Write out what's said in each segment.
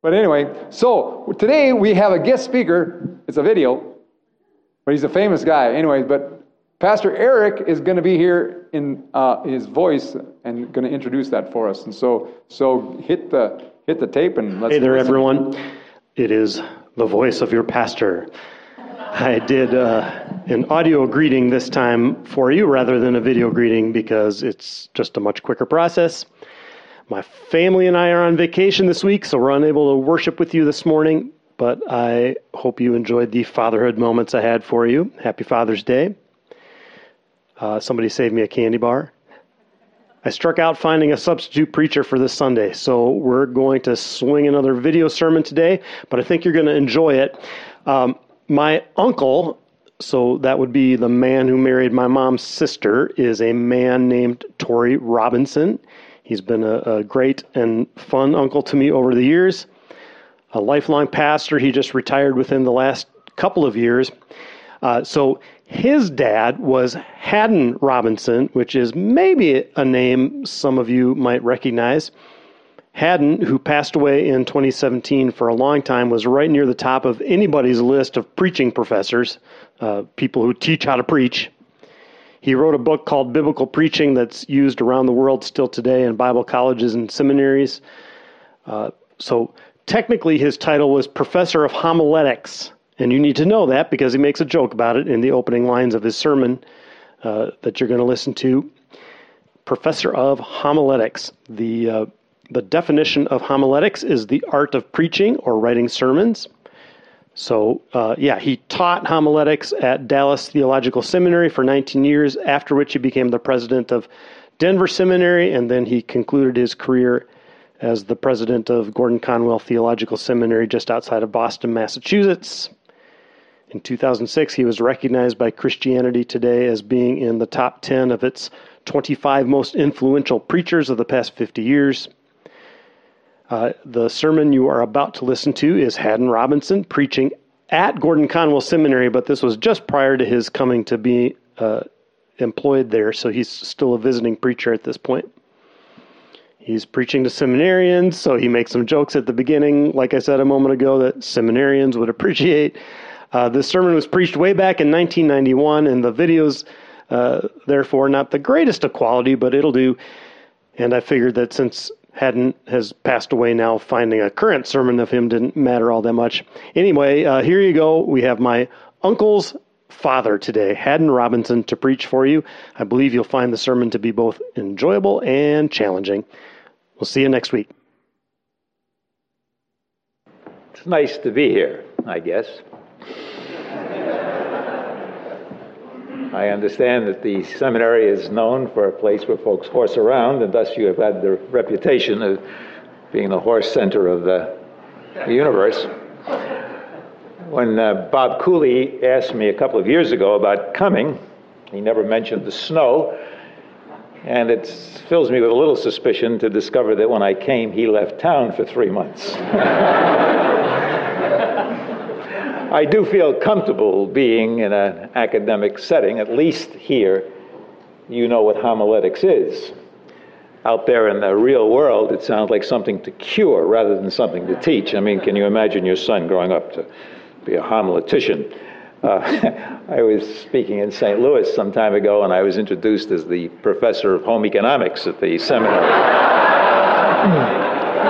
But anyway, so today we have a guest speaker. It's a video, but he's a famous guy. Anyway, but Pastor Eric is going to be here in his voice and going to introduce that for us. And so hit the tape and let's. Hey there, everyone. It is the voice of your pastor. I did an audio greeting this time for you rather than a video greeting because it's just a much quicker process. My family and I are on vacation this week, so we're unable to worship with you this morning, but I hope you enjoyed the fatherhood moments I had for you. Happy Father's Day. Somebody saved me a candy bar. I struck out finding a substitute preacher for this Sunday, so we're going to swing another video sermon today, but I think you're going to enjoy it. My uncle, so that would be the man who married my mom's sister, is a man named Torrey Robinson. He's been a great and fun uncle to me over the years. A lifelong pastor. He just retired within the last couple of years. So his dad was Haddon Robinson, which is maybe a name some of you might recognize. Haddon, who passed away in 2017 for a long time, was right near the top of anybody's list of preaching professors, people who teach how to preach. He wrote a book called Biblical Preaching that's used around the world still today in Bible colleges and seminaries. So technically his title was Professor of Homiletics, and you need to know that because he makes a joke about it in the opening lines of his sermon that you're going to listen to. Professor of Homiletics. The definition of homiletics is the art of preaching or writing sermons. So, he taught homiletics at Dallas Theological Seminary for 19 years, after which he became the president of Denver Seminary, and then he concluded his career as the president of Gordon Conwell Theological Seminary just outside of Boston, Massachusetts. In 2006, he was recognized by Christianity Today as being in the top 10 of its 25 most influential preachers of the past 50 years. The sermon you are about to listen to is Haddon Robinson preaching at Gordon Conwell Seminary, but this was just prior to his coming to be employed there, so he's still a visiting preacher at this point. He's preaching to seminarians, so he makes some jokes at the beginning, like I said a moment ago, that seminarians would appreciate. This sermon was preached way back in 1991, and the video's therefore not the greatest of quality, but it'll do. And I figured that since Haddon has passed away now, finding a current sermon of him didn't matter all that much. Anyway, here you go. We have my uncle's father today, Haddon Robinson, to preach for you. I believe you'll find the sermon to be both enjoyable and challenging. We'll see you next week. It's nice to be here, I guess. I understand that the seminary is known for a place where folks horse around, and thus you have had the reputation of being the horse center of the universe. When Bob Cooley asked me a couple of years ago about coming, he never mentioned the snow, and it fills me with a little suspicion to discover that when I came, he left town for 3 months. I do feel comfortable being in an academic setting. At least here, you know what homiletics is. Out there in the real world, it sounds like something to cure rather than something to teach. I mean, can you imagine your son growing up to be a homiletician? I was speaking in St. Louis some time ago, and I was introduced as the professor of home economics at the seminary.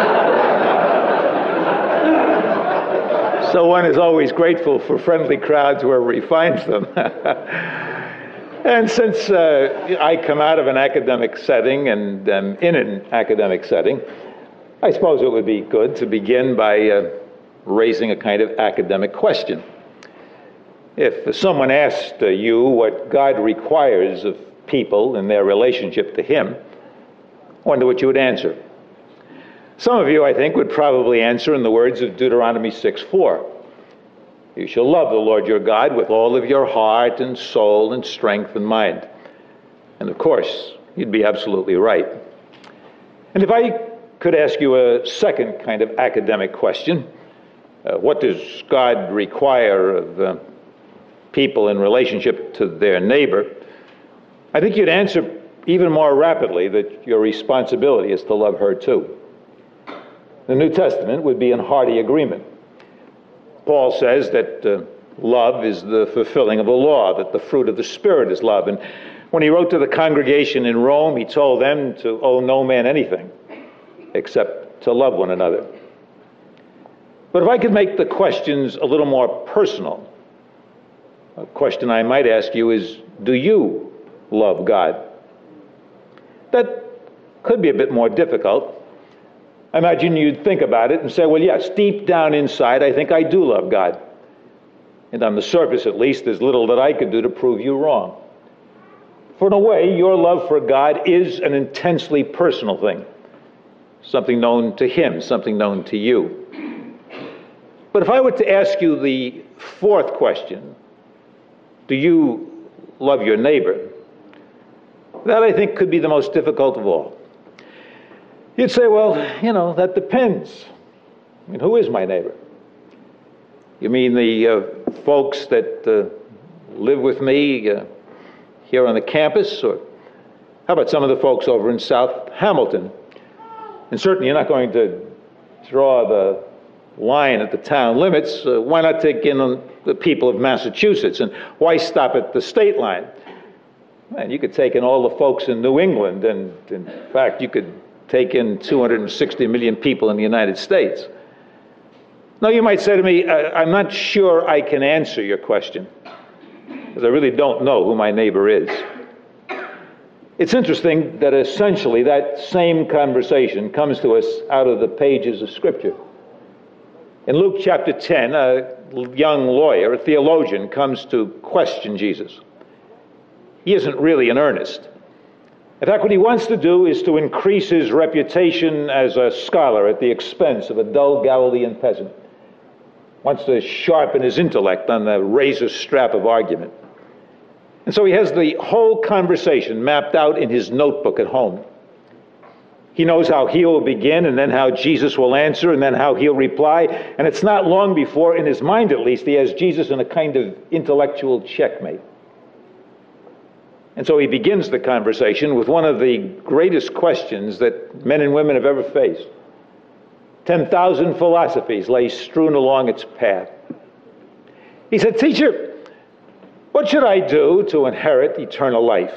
So one is always grateful for friendly crowds wherever he finds them. And since I come out of an academic setting and am in an academic setting, I suppose it would be good to begin by raising a kind of academic question. If someone asked you what God requires of people in their relationship to Him, I wonder what you would answer. Some of you, I think, would probably answer in the words of Deuteronomy 6:4. You shall love the Lord your God with all of your heart and soul and strength and mind. And of course, you'd be absolutely right. And if I could ask you a second kind of academic question, what does God require of people in relationship to their neighbor? I think you'd answer even more rapidly that your responsibility is to love her too. the New Testament would be in hearty agreement. Paul says that love is the fulfilling of the law, that the fruit of the Spirit is love. And when he wrote to the congregation in Rome, he told them to owe no man anything except to love one another. But if I could make the questions a little more personal, a question I might ask you is, do you love God? That could be a bit more difficult. I imagine you'd think about it and say, well, yes, deep down inside, I think I do love God. And on the surface, at least, there's little that I could do to prove you wrong. For in a way, your love for God is an intensely personal thing, something known to Him, something known to you. But if I were to ask you the fourth question, do you love your neighbor? That, I think, could be the most difficult of all. You'd say, well, that depends. I mean, who is my neighbor? You mean the folks that live with me here on the campus? Or how about some of the folks over in South Hamilton? And certainly you're not going to draw the line at the town limits. Why not take in on the people of Massachusetts? And why stop at the state line? Man, you could take in all the folks in New England, and in fact, you could take in 260 million people in the United States. Now, you might say to me, I'm not sure I can answer your question, because I really don't know who my neighbor is. It's interesting that essentially that same conversation comes to us out of the pages of Scripture. In Luke chapter 10, a young lawyer, a theologian, comes to question Jesus. He isn't really in earnest. In fact, what he wants to do is to increase his reputation as a scholar at the expense of a dull Galilean peasant. Wants to sharpen his intellect on the razor strap of argument. And so he has the whole conversation mapped out in his notebook at home. He knows how he will begin, and then how Jesus will answer, and then how he'll reply. And it's not long before, in his mind at least, he has Jesus in a kind of intellectual checkmate. And so he begins the conversation with one of the greatest questions that men and women have ever faced. 10,000 philosophies lay strewn along its path. He said, "Teacher, what should I do to inherit eternal life?"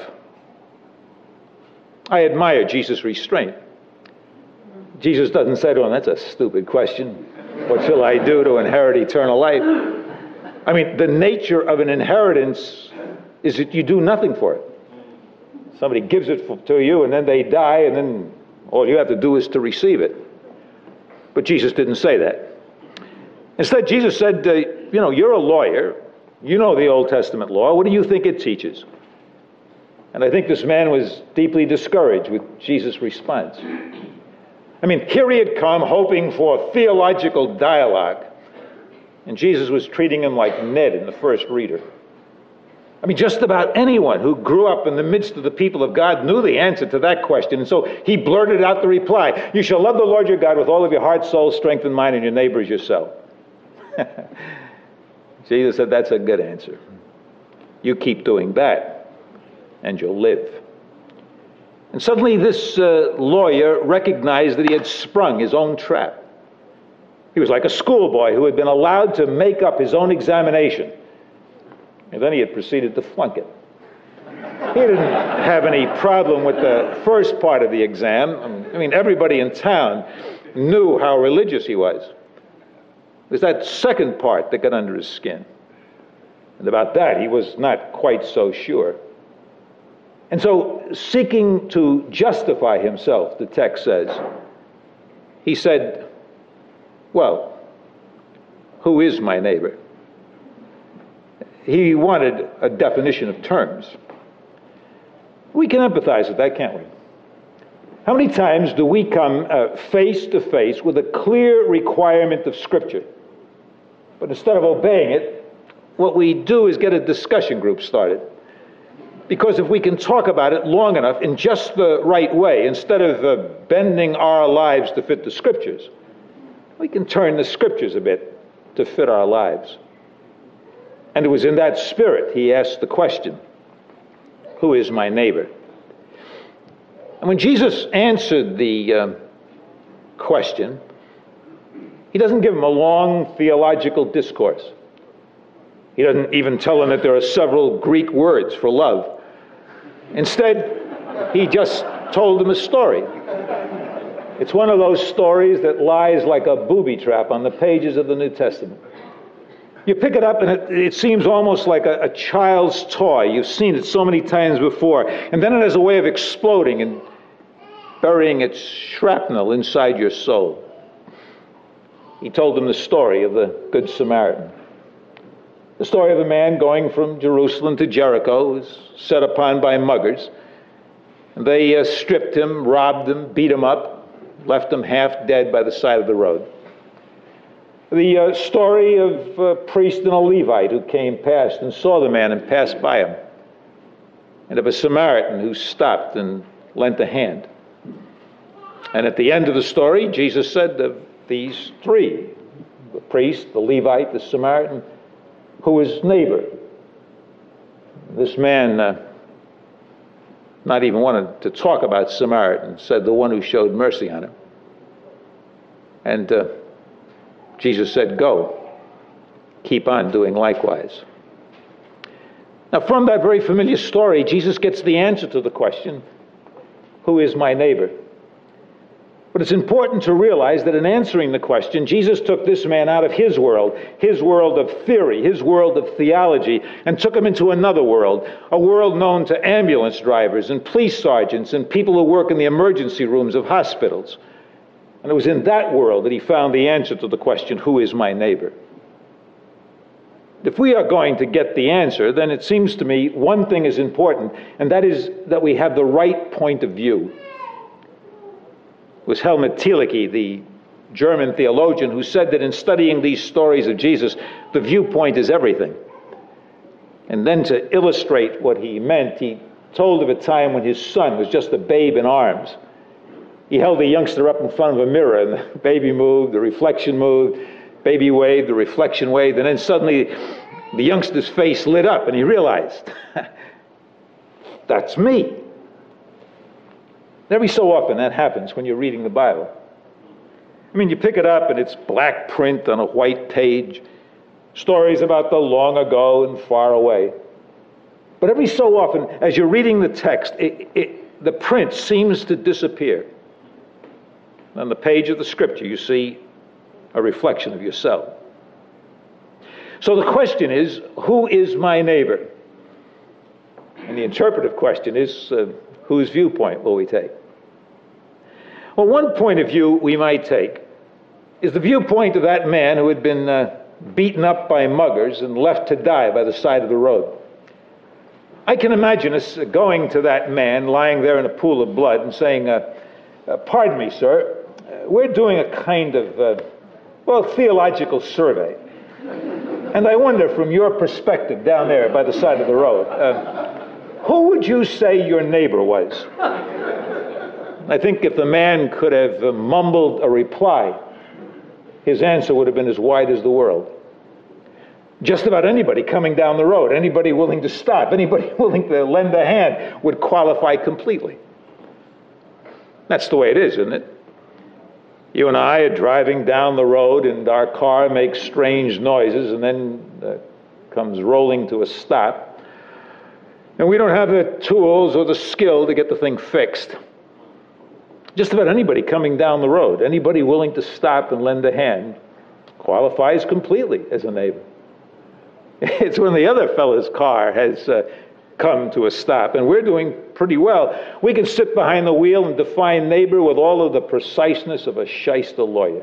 I admire Jesus' restraint. Jesus doesn't say to him, "That's a stupid question. What shall I do to inherit eternal life?" I mean, the nature of an inheritance is that you do nothing for it. Somebody gives it to you, and then they die, and then all you have to do is to receive it. But Jesus didn't say that. Instead, Jesus said, you're a lawyer. You know the Old Testament law. What do you think it teaches? And I think this man was deeply discouraged with Jesus' response. I mean, here he had come hoping for theological dialogue, and Jesus was treating him like Ned in the First Reader. I mean, just about anyone who grew up in the midst of the people of God knew the answer to that question. And so he blurted out the reply: "You shall love the Lord your God with all of your heart, soul, strength, and mind, and your neighbor as yourself." Jesus said, "That's a good answer. You keep doing that, and you'll live." And suddenly this lawyer recognized that he had sprung his own trap. He was like a schoolboy who had been allowed to make up his own examination. And then he had proceeded to flunk it. He didn't have any problem with the first part of the exam. I mean, everybody in town knew how religious he was. It was that second part that got under his skin. And about that, he was not quite so sure. And so, seeking to justify himself, the text says, he said, "Well, who is my neighbor?" He wanted a definition of terms. We can empathize with that, can't we? How many times do we come face to face with a clear requirement of Scripture, but instead of obeying it, what we do is get a discussion group started? Because if we can talk about it long enough in just the right way, instead of bending our lives to fit the Scriptures, we can turn the Scriptures a bit to fit our lives. And it was in that spirit he asked the question, "Who is my neighbor?" And when Jesus answered the question, He doesn't give him a long theological discourse. He doesn't even tell him that there are several Greek words for love. Instead, he just told him a story. It's one of those stories that lies like a booby trap on the pages of the New Testament. You pick it up and it seems almost like a child's toy. You've seen it so many times before. And then it has a way of exploding and burying its shrapnel inside your soul. He told them the story of the Good Samaritan. The story of a man going from Jerusalem to Jericho was set upon by muggers. And they stripped him, robbed him, beat him up, left him half dead by the side of the road. The story of a priest and a Levite who came past and saw the man and passed by him. And of a Samaritan who stopped and lent a hand. And at the end of the story, Jesus said of these three, the priest, the Levite, the Samaritan, who was neighbor. This man not even wanted to talk about Samaritan, said the one who showed mercy on him. And Jesus said, go, keep on doing likewise. Now from that very familiar story, Jesus gets the answer to the question, who is my neighbor? But it's important to realize that in answering the question, Jesus took this man out of his world of theory, his world of theology, and took him into another world, a world known to ambulance drivers and police sergeants and people who work in the emergency rooms of hospitals. And it was in that world that he found the answer to the question, who is my neighbor? If we are going to get the answer, then it seems to me one thing is important, and that is that we have the right point of view. It was Helmut Thielicke, the German theologian, who said that in studying these stories of Jesus, the viewpoint is everything. And then to illustrate what he meant, he told of a time when his son was just a babe in arms. He held the youngster up in front of a mirror, and the baby moved, the reflection moved, baby waved, the reflection waved, and then suddenly the youngster's face lit up, and he realized, that's me. Every so often that happens when you're reading the Bible. I mean, you pick it up and it's black print on a white page, stories about the long ago and far away. But every so often, as you're reading the text, the print seems to disappear. On the page of the scripture, you see a reflection of yourself. So the question is, who is my neighbor? And the interpretive question is, whose viewpoint will we take? Well, one point of view we might take is the viewpoint of that man who had been beaten up by muggers and left to die by the side of the road. I can imagine us going to that man lying there in a pool of blood and saying, pardon me, sir, we're doing a kind of, theological survey. And I wonder, from your perspective down there by the side of the road, who would you say your neighbor was? I think if the man could have mumbled a reply, his answer would have been as wide as the world. Just about anybody coming down the road, anybody willing to stop, anybody willing to lend a hand would qualify completely. That's the way it is, isn't it? You and I are driving down the road and our car makes strange noises and then comes rolling to a stop. And we don't have the tools or the skill to get the thing fixed. Just about anybody coming down the road, anybody willing to stop and lend a hand, qualifies completely as a neighbor. It's when the other fellow's car has come to a stop, and we're doing pretty well. We can sit behind the wheel and define neighbor with all of the preciseness of a shyster lawyer.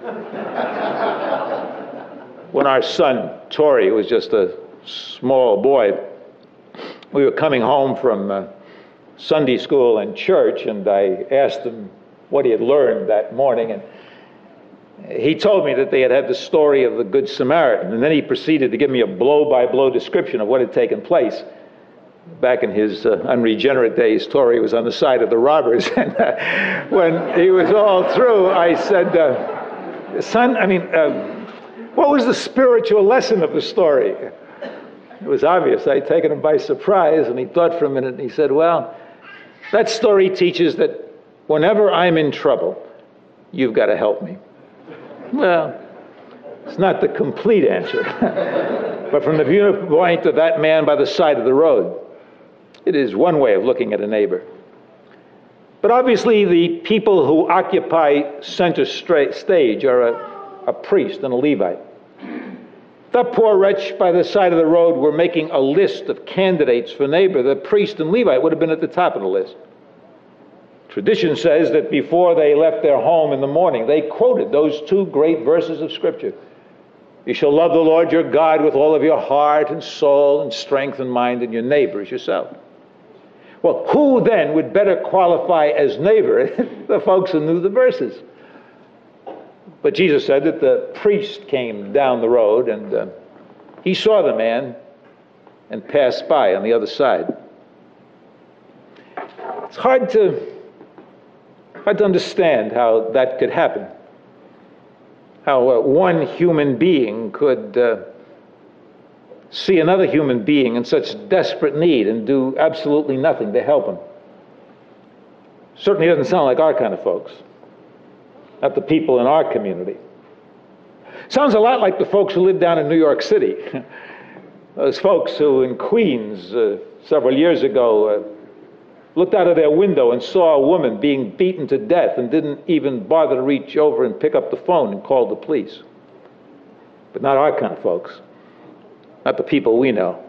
When our son, Tori, was just a small boy, we were coming home from Sunday school and church, and I asked him what he had learned that morning, and he told me that they had the story of the Good Samaritan, and then he proceeded to give me a blow-by-blow description of what had taken place. Back in his unregenerate days, Tori was on the side of the robbers, and when he was all through, I said, son, what was the spiritual lesson of the story? It was obvious. I'd taken him by surprise, and he thought for a minute, and he said, well, that story teaches that whenever I'm in trouble, you've got to help me. Well, it's not the complete answer. But from the viewpoint of that man by the side of the road, it is one way of looking at a neighbor. But obviously the people who occupy center stage are a priest and a Levite. That poor wretch by the side of the road were making a list of candidates for neighbor. The priest and Levite would have been at the top of the list. Tradition says that before they left their home in the morning, they quoted those two great verses of Scripture. You shall love the Lord your God with all of your heart and soul and strength and mind, and your neighbor as yourself. Well, who then would better qualify as neighbor? The folks who knew the verses. But Jesus said that the priest came down the road and he saw the man and passed by on the other side. It's hard to understand how that could happen. How one human being could see another human being in such desperate need and do absolutely nothing to help him. Certainly doesn't sound like our kind of folks. Not the people in our community. Sounds a lot like the folks who live down in New York City. Those folks who in Queens several years ago looked out of their window and saw a woman being beaten to death and didn't even bother to reach over and pick up the phone and call the police. But not our kind of folks. Not the people we know.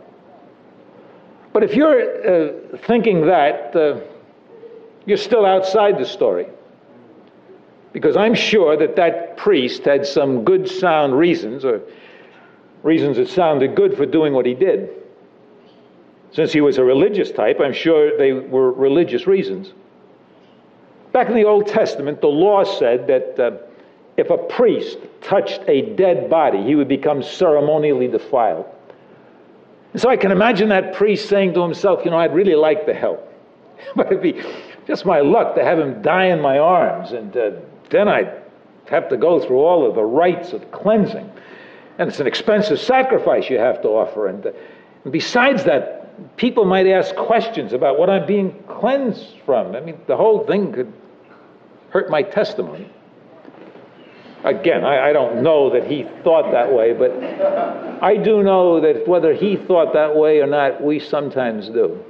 But if you're thinking that, you're still outside the story. Because I'm sure that that priest had some good sound reasons, or reasons that sounded good for doing what he did. Since he was a religious type, I'm sure they were religious reasons. Back in the Old Testament, the law said that if a priest touched a dead body, he would become ceremonially defiled. And so I can imagine that priest saying to himself, I'd really like the help. But it'd be just my luck to have him die in my arms, and then I'd have to go through all of the rites of cleansing. And it's an expensive sacrifice you have to offer. And besides that, people might ask questions about what I'm being cleansed from. I mean, the whole thing could hurt my testimony. Again, I don't know that he thought that way, but I do know that whether he thought that way or not, we sometimes do.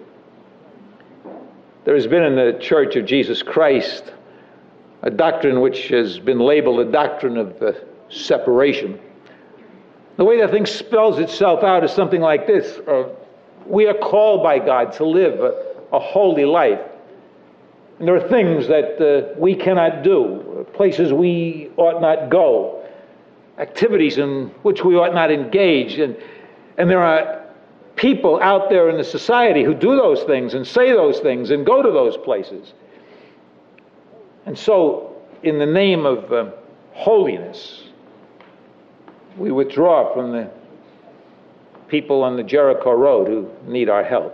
There has been in the Church of Jesus Christ a doctrine which has been labeled a doctrine of separation. The way that thing spells itself out is something like this. We are called by God to live a holy life. And there are things that we cannot do, places we ought not go, activities in which we ought not engage. And there are people out there in the society who do those things and say those things and go to those places. And so, in the name of holiness, we withdraw from the people on the Jericho Road who need our help.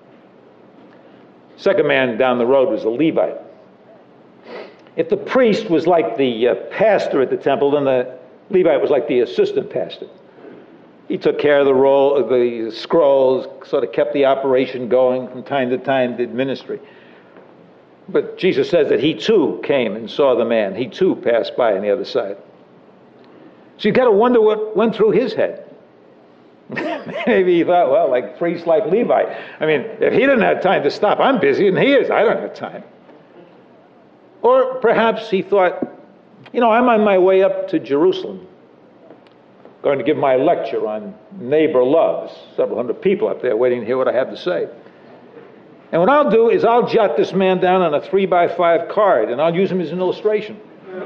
Second man down the road was a Levite. If the priest was like the pastor at the temple, then the Levite was like the assistant pastor. He took care of the scrolls, sort of kept the operation going from time to time, did ministry. But Jesus says that he too came and saw the man. He too passed by on the other side. So you've got to wonder what went through his head. Maybe he thought, well, like priest, like Levi. I mean, if he didn't have time to stop, I'm busy, and he is. I don't have time. Or perhaps he thought, I'm on my way up to Jerusalem, going to give my lecture on neighbor love. There's several hundred people up there waiting to hear what I have to say. And what I'll do is I'll jot this man down on a 3x5 card, and I'll use him as an illustration.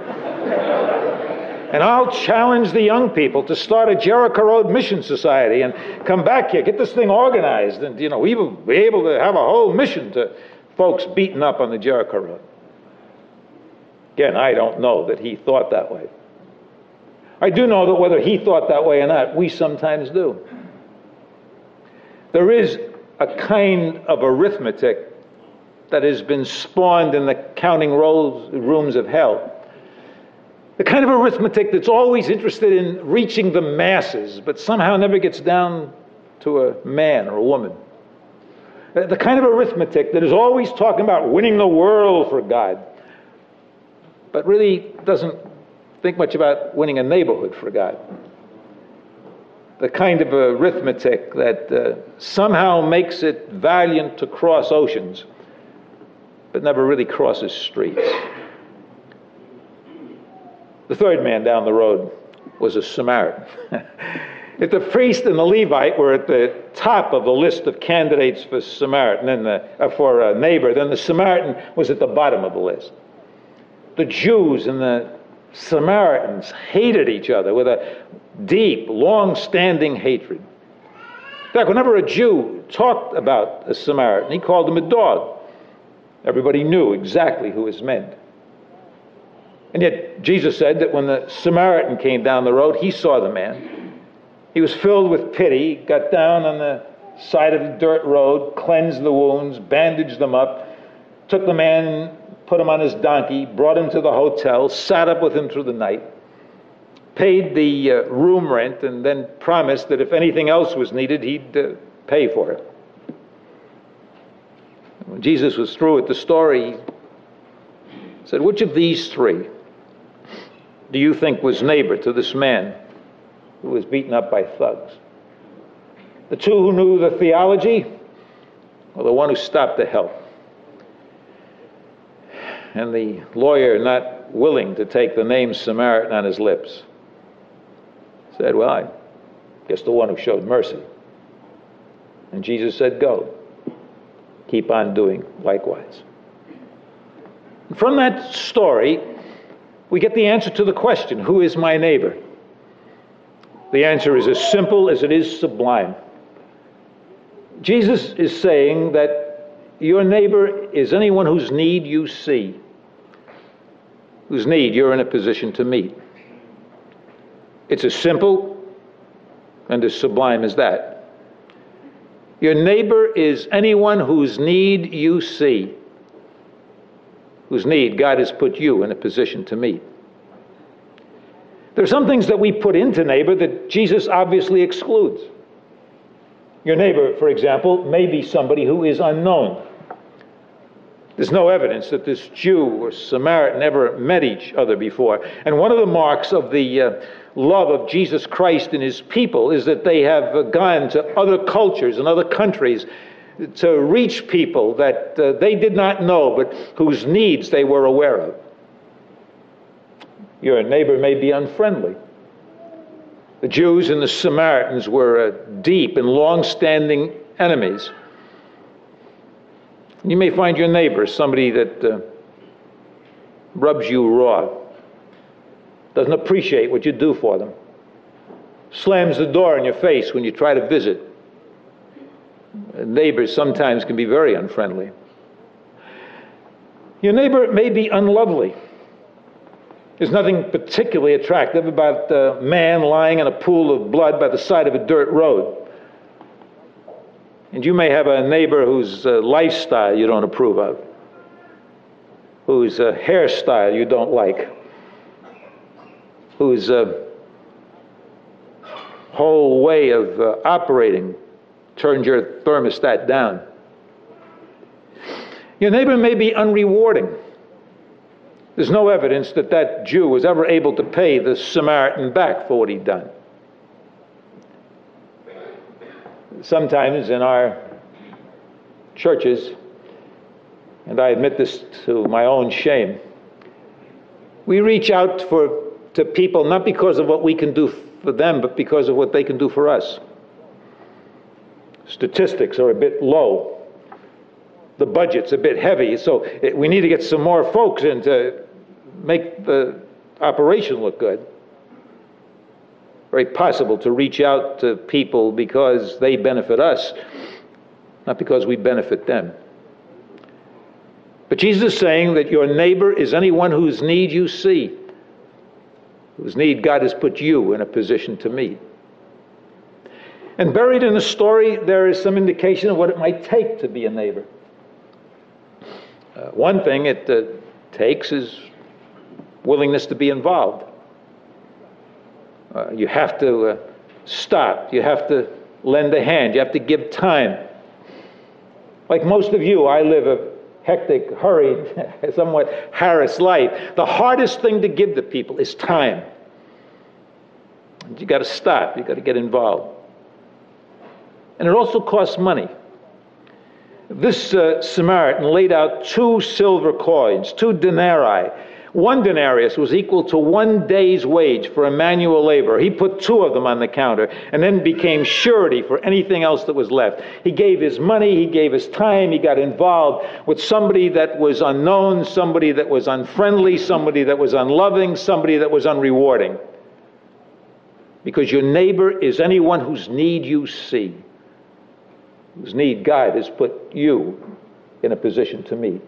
And I'll challenge the young people to start a Jericho Road Mission Society and come back here, get this thing organized, and, we will be able to have a whole mission to folks beaten up on the Jericho Road. Again, I don't know that he thought that way. I do know that whether he thought that way or not, we sometimes do. There is a kind of arithmetic that has been spawned in the counting rooms of hell. The kind of arithmetic that's always interested in reaching the masses, but somehow never gets down to a man or a woman. The kind of arithmetic that is always talking about winning the world for God, but really doesn't think much about winning a neighborhood for God. The kind of arithmetic that somehow makes it valiant to cross oceans, but never really crosses streets. The third man down the road was a Samaritan. If the priest and the Levite were at the top of the list of candidates for Samaritan, for a neighbor, then the Samaritan was at the bottom of the list. The Jews and the Samaritans hated each other with a deep, long-standing hatred. In fact, whenever a Jew talked about a Samaritan, he called him a dog. Everybody knew exactly who was meant. And yet Jesus said that when the Samaritan came down the road, he saw the man. He was filled with pity, got down on the side of the dirt road, cleansed the wounds, bandaged them up, took the man, put him on his donkey, brought him to the hotel, sat up with him through the night, paid the room rent, and then promised that if anything else was needed, he'd pay for it. When Jesus was through with the story, he said, "Which of these three do you think was neighbor to this man who was beaten up by thugs? The two who knew the theology, or the one who stopped to help?" And the lawyer, not willing to take the name Samaritan on his lips, said, "Well, I guess the one who showed mercy." And Jesus said, "Go. Keep on doing likewise." And from that story, we get the answer to the question, who is my neighbor? The answer is as simple as it is sublime. Jesus is saying that your neighbor is anyone whose need you see, whose need you're in a position to meet. It's as simple and as sublime as that. Your neighbor is anyone whose need you see, whose need God has put you in a position to meet. There are some things that we put into neighbor that Jesus obviously excludes. Your neighbor, for example, may be somebody who is unknown. There's no evidence that this Jew or Samaritan ever met each other before. And one of the marks of the love of Jesus Christ and his people is that they have gone to other cultures and other countries to reach people that they did not know, but whose needs they were aware of. Your neighbor may be unfriendly. The Jews and the Samaritans were deep and long-standing enemies. You may find your neighbor somebody that rubs you raw, doesn't appreciate what you do for them, slams the door in your face when you try to visit. Neighbors sometimes can be very unfriendly. Your neighbor may be unlovely. There's nothing particularly attractive about a man lying in a pool of blood by the side of a dirt road. And you may have a neighbor whose lifestyle you don't approve of, whose hairstyle you don't like, whose whole way of operating turns your thermostat down. Your neighbor may be unrewarding. There's no evidence that that Jew was ever able to pay the Samaritan back for what he'd done. Sometimes in our churches, and I admit this to my own shame, we reach out to people not because of what we can do for them, but because of what they can do for us. Statistics are a bit low. The budget's a bit heavy, so we need to get some more folks in to make the operation look good. Very possible to reach out to people because they benefit us, not because we benefit them. But Jesus is saying that your neighbor is anyone whose need you see, whose need God has put you in a position to meet. And buried in the story, there is some indication of what it might take to be a neighbor. One thing it takes is willingness to be involved. You have to stop. You have to lend a hand. You have to give time. Like most of you, I live a hectic, hurried, somewhat harassed life, the hardest thing to give to people is time. You got to stop. You got to get involved. And it also costs money. This Samaritan laid out 2 silver coins, 2 denarii. 1 denarius was equal to 1 day's wage for a manual laborer. He put 2 of them on the counter and then became surety for anything else that was left. He gave his money, he gave his time, he got involved with somebody that was unknown, somebody that was unfriendly, somebody that was unloving, somebody that was unrewarding. Because your neighbor is anyone whose need you see, whose need God has put you in a position to meet.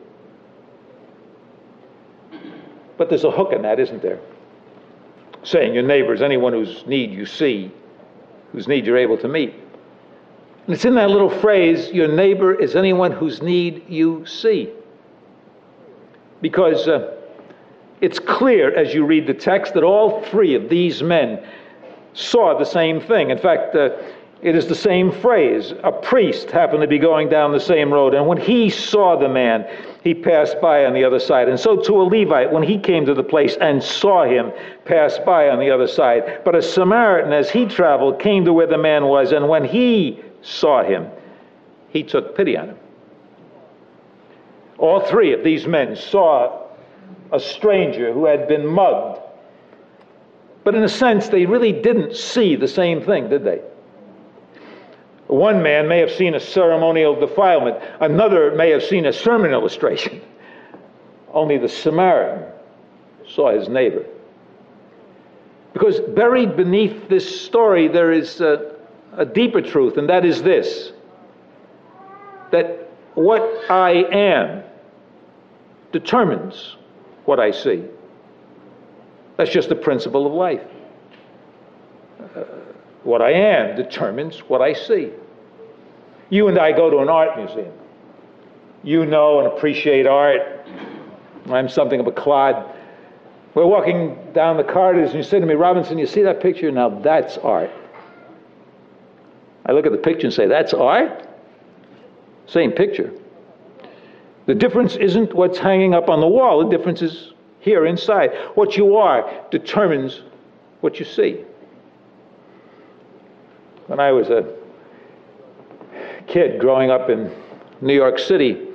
But there's a hook in that, isn't there? Saying your neighbor is anyone whose need you see, whose need you're able to meet. And it's in that little phrase, your neighbor is anyone whose need you see. Because it's clear as you read the text that all 3 of these men saw the same thing. In fact, it is the same phrase. A priest happened to be going down the same road, and when he saw the man, he passed by on the other side. And so to a Levite, when he came to the place and saw him, passed by on the other side. But a Samaritan, as he traveled, came to where the man was, and when he saw him, he took pity on him. All 3 of these men saw a stranger who had been mugged. But in a sense, they really didn't see the same thing, did they? One man may have seen a ceremonial defilement. Another may have seen a sermon illustration. Only the Samaritan saw his neighbor. Because buried beneath this story, there is a deeper truth, and that is this: that what I am determines what I see. That's just the principle of life. What I am determines what I see. You and I go to an art museum. You know and appreciate art. I'm something of a clod. We're walking down the corridors and you say to me, Robinson, you see that picture? Now that's art. I look at the picture and say, that's art? Same picture. The difference isn't what's hanging up on the wall. The difference is here inside. What you are determines what you see. When I was a kid growing up in New York City,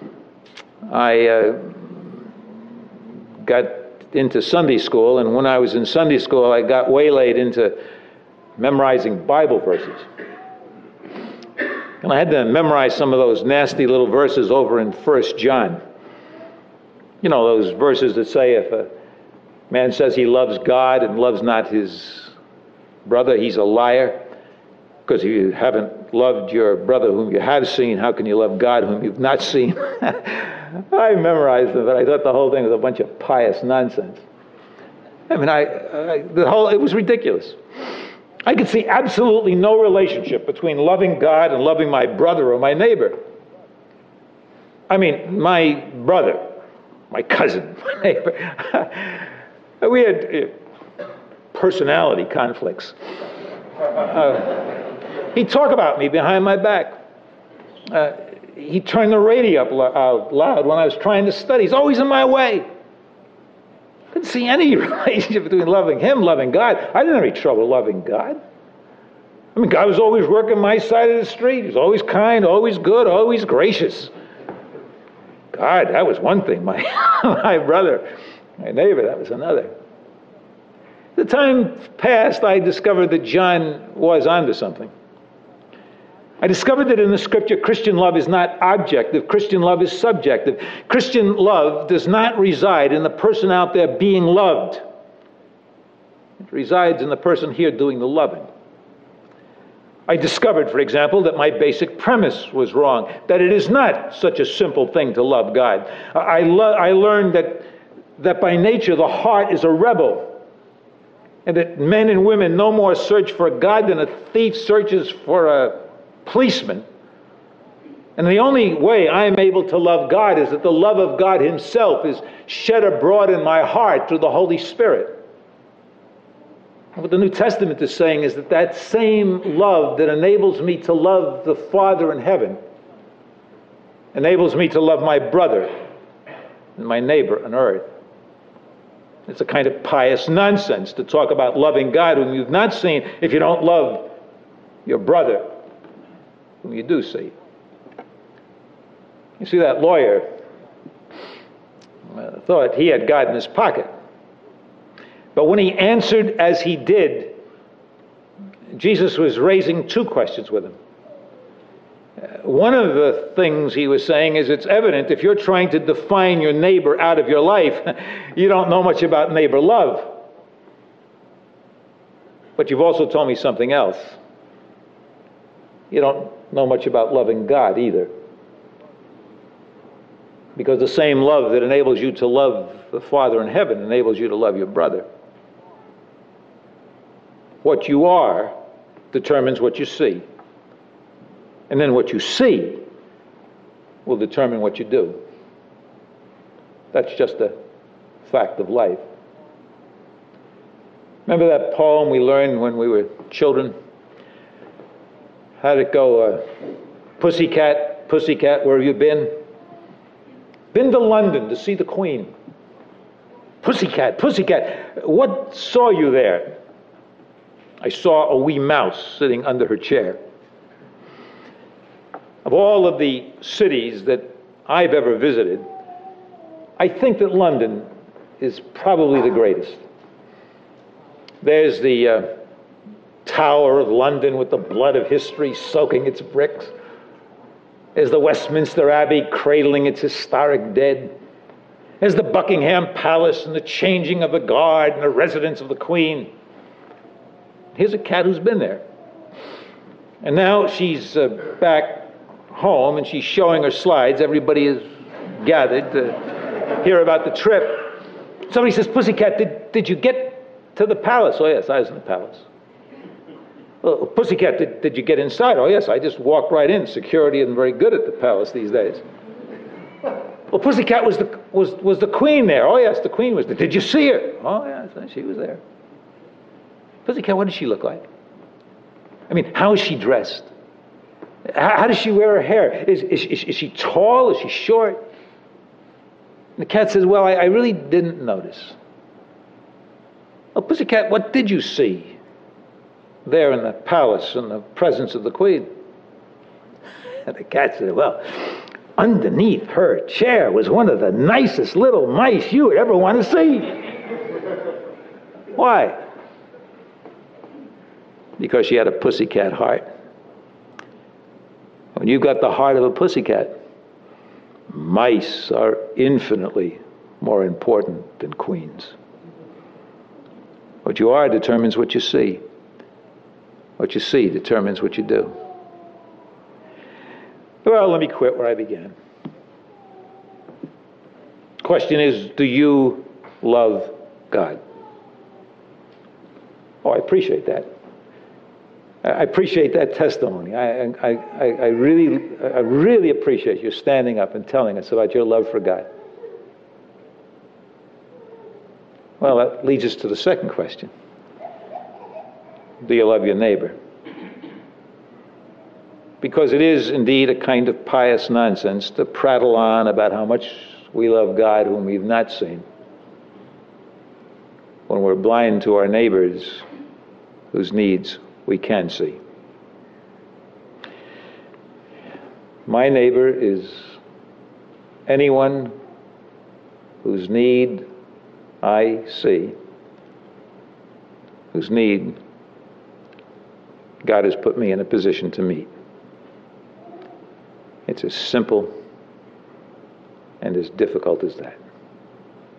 I got into Sunday school, and when I was in Sunday school, I got waylaid into memorizing Bible verses. And I had to memorize some of those nasty little verses over in 1 John. You know, those verses that say if a man says he loves God and loves not his brother, he's a liar. Because if you haven't loved your brother whom you have seen, how can you love God whom you've not seen? I memorized them, but I thought the whole thing was a bunch of pious nonsense. I mean, it was ridiculous. I could see absolutely no relationship between loving God and loving my brother or my neighbor. I mean, my brother, my cousin, my neighbor. We had personality conflicts. He'd talk about me behind my back. He'd turn the radio up out loud when I was trying to study. He's always in my way. Couldn't see any relationship between loving him, loving God. I didn't have any trouble loving God. I mean, God was always working my side of the street. He was always kind, always good, always gracious. God, that was one thing. My brother, my neighbor, that was another. The time passed, I discovered that John was onto something. I discovered that in the scripture, Christian love is not objective. Christian love is subjective. Christian love does not reside in the person out there being loved. It resides in the person here doing the loving. I discovered, for example, that my basic premise was wrong, that it is not such a simple thing to love God. I learned that by nature the heart is a rebel, and that men and women no more search for God than a thief searches for a policeman. And the only way I am able to love God is that the love of God himself is shed abroad in my heart through the Holy Spirit. And what the New Testament is saying is that that same love that enables me to love the Father in heaven enables me to love my brother and my neighbor on earth. It's a kind of pious nonsense to talk about loving God whom you've not seen if you don't love your brother whom you do see. You see, that lawyer thought he had God in his pocket. But when he answered as he did, Jesus was raising two questions with him. One of the things he was saying is, it's evident if you're trying to define your neighbor out of your life, you don't know much about neighbor love. But you've also told me something else. You don't know much about loving God either. Because the same love that enables you to love the Father in heaven enables you to love your brother. What you are determines what you see. And then what you see will determine what you do. That's just a fact of life. Remember that poem we learned when we were children? How'd it go? Pussycat, pussycat, where have you been? Been to London to see the Queen. Pussycat, pussycat, what saw you there? I saw a wee mouse sitting under her chair. Of all of the cities that I've ever visited, I think that London is probably the greatest. There's the Tower of London with the blood of history soaking its bricks. There's the Westminster Abbey cradling its historic dead. There's the Buckingham Palace and the changing of the guard and the residence of the Queen. Here's a cat who's been there. And now she's back home and she's showing her slides. Everybody is gathered to hear about the trip. Somebody says, Pussycat, did you get to the palace? Oh, yes, I was in the palace. Well, Pussycat, did you get inside? Oh, yes, I just walked right in. Security isn't very good at the palace these days. Well, Pussycat, was the Queen there? Oh, yes, the Queen was there. Did you see her? Oh, yes, she was there. Pussycat, what does she look like? I mean, how is she dressed? How does she wear her hair? Is she tall? Is she short? And the cat says, well, I really didn't notice. Well, Pussycat, what did you see there in the palace in the presence of the Queen? And the cat said, well, underneath her chair was one of the nicest little mice you would ever want to see. Why? Because she had a pussycat heart. When you've got the heart of a pussycat, mice are infinitely more important than queens. What you are determines what you see. What you see determines what you do. Well, let me quit where I began. Question is, do you love God? Oh, I appreciate that. I appreciate that testimony. I really appreciate you standing up and telling us about your love for God. Well, that leads us to the second question. Do you love your neighbor? Because it is indeed a kind of pious nonsense to prattle on about how much we love God whom we've not seen, when we're blind to our neighbors whose needs we can see. My neighbor is anyone whose need I see, whose need God has put me in a position to meet. It's as simple and as difficult as that.